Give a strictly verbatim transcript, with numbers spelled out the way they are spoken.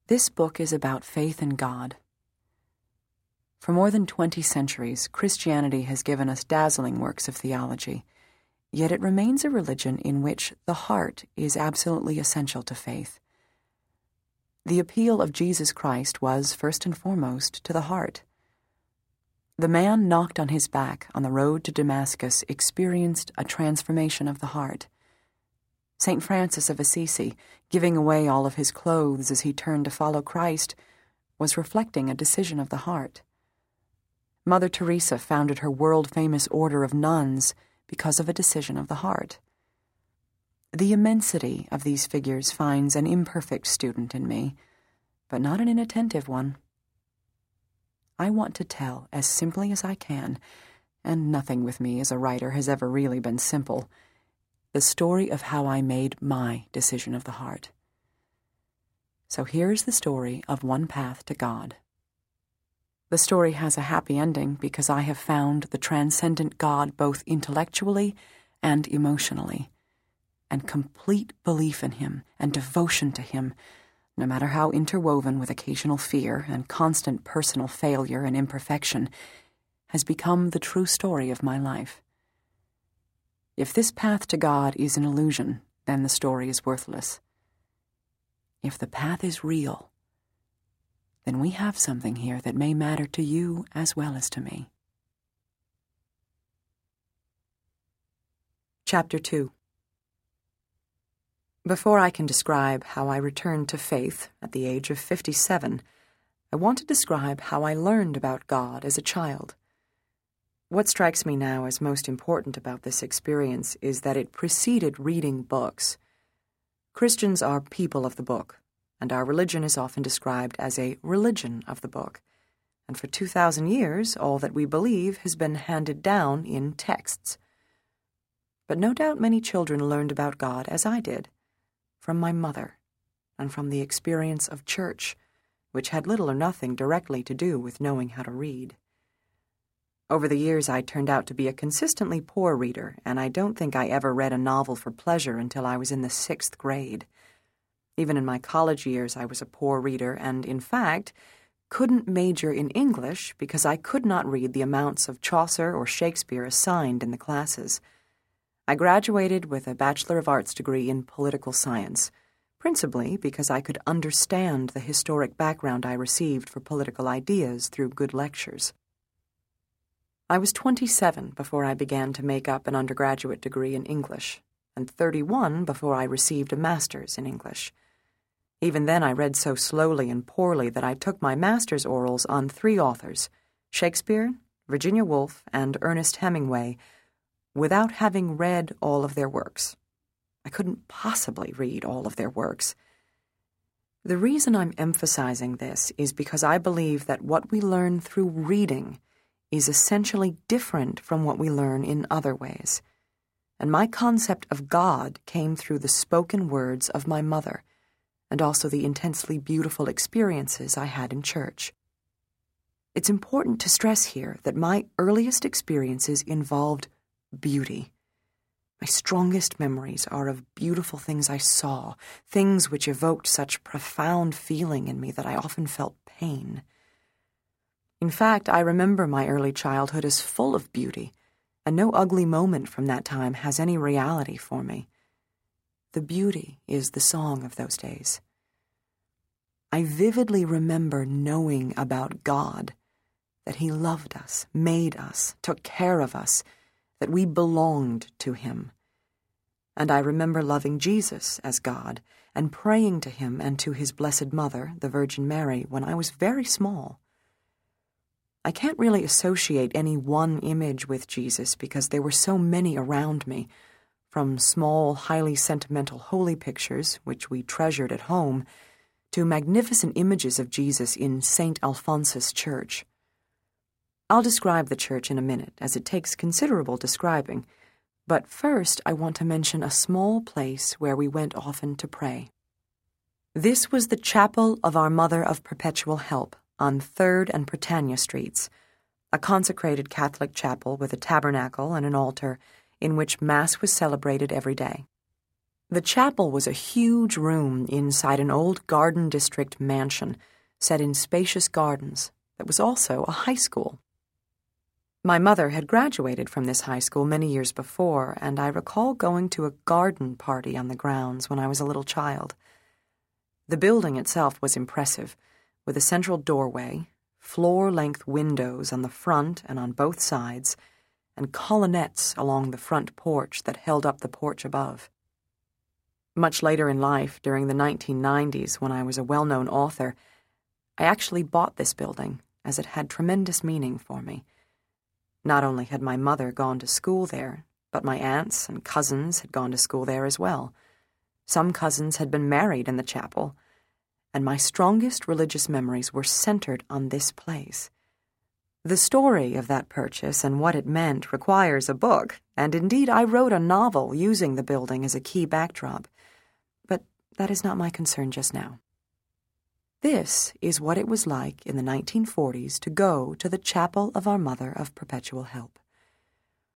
This book is about faith in God. For more than twenty centuries, Christianity has given us dazzling works of theology, yet it remains a religion in which the heart is absolutely essential to faith. The appeal of Jesus Christ was, first and foremost, to the heart. The man knocked on his back on the road to Damascus experienced a transformation of the heart. Saint Francis of Assisi, giving away all of his clothes as he turned to follow Christ, was reflecting a decision of the heart. Mother Teresa founded her world-famous order of nuns because of a decision of the heart. The immensity of these figures finds an imperfect student in me, but not an inattentive one. I want to tell as simply as I can, and nothing with me as a writer has ever really been simple, the story of how I made my decision of the heart. So here is the story of one path to God. The story has a happy ending because I have found the transcendent God both intellectually and emotionally, and complete belief in him and devotion to him, no matter how interwoven with occasional fear and constant personal failure and imperfection, has become the true story of my life. If this path to God is an illusion, then the story is worthless. If the path is real, then we have something here that may matter to you as well as to me. Chapter two. Before I can describe how I returned to faith at the age of fifty-seven, I want to describe how I learned about God as a child. What strikes me now as most important about this experience is that it preceded reading books. Christians are people of the book, and our religion is often described as a religion of the book. And for two thousand years, all that we believe has been handed down in texts. But no doubt many children learned about God as I did, from my mother, and from the experience of church, which had little or nothing directly to do with knowing how to read. Over the years, I turned out to be a consistently poor reader, and I don't think I ever read a novel for pleasure until I was in the sixth grade. Even in my college years, I was a poor reader and, in fact, couldn't major in English because I could not read the amounts of Chaucer or Shakespeare assigned in the classes. I graduated with a Bachelor of Arts degree in political science, principally because I could understand the historic background I received for political ideas through good lectures. I was twenty-seven before I began to make up an undergraduate degree in English, and thirty-one before I received a master's in English. Even then I read so slowly and poorly that I took my master's orals on three authors, Shakespeare, Virginia Woolf, and Ernest Hemingway, without having read all of their works. I couldn't possibly read all of their works. The reason I'm emphasizing this is because I believe that what we learn through reading is essentially different from what we learn in other ways. And my concept of God came through the spoken words of my mother, and also the intensely beautiful experiences I had in church. It's important to stress here that my earliest experiences involved beauty. My strongest memories are of beautiful things I saw, things which evoked such profound feeling in me that I often felt pain. In fact, I remember my early childhood as full of beauty, and no ugly moment from that time has any reality for me. The beauty is the song of those days. I vividly remember knowing about God, that He loved us, made us, took care of us, that we belonged to Him. And I remember loving Jesus as God and praying to Him and to His Blessed Mother, the Virgin Mary, when I was very small. I can't really associate any one image with Jesus because there were so many around me, from small, highly sentimental holy pictures, which we treasured at home, to magnificent images of Jesus in Saint Alphonsus Church. I'll describe the church in a minute, as it takes considerable describing, but first I want to mention a small place where we went often to pray. This was the Chapel of Our Mother of Perpetual Help on third and Britannia Streets, a consecrated Catholic chapel with a tabernacle and an altar in which Mass was celebrated every day. The chapel was a huge room inside an old garden district mansion set in spacious gardens that was also a high school. My mother had graduated from this high school many years before, and I recall going to a garden party on the grounds when I was a little child. The building itself was impressive, with a central doorway, floor-length windows on the front and on both sides, and colonnettes along the front porch that held up the porch above. Much later in life, during the nineteen nineties, when I was a well-known author, I actually bought this building, as it had tremendous meaning for me. Not only had my mother gone to school there, but my aunts and cousins had gone to school there as well. Some cousins had been married in the chapel, and my strongest religious memories were centered on this place. The story of that purchase and what it meant requires a book, and indeed I wrote a novel using the building as a key backdrop. But that is not my concern just now. This is what it was like in the nineteen forties to go to the Chapel of Our Mother of Perpetual Help.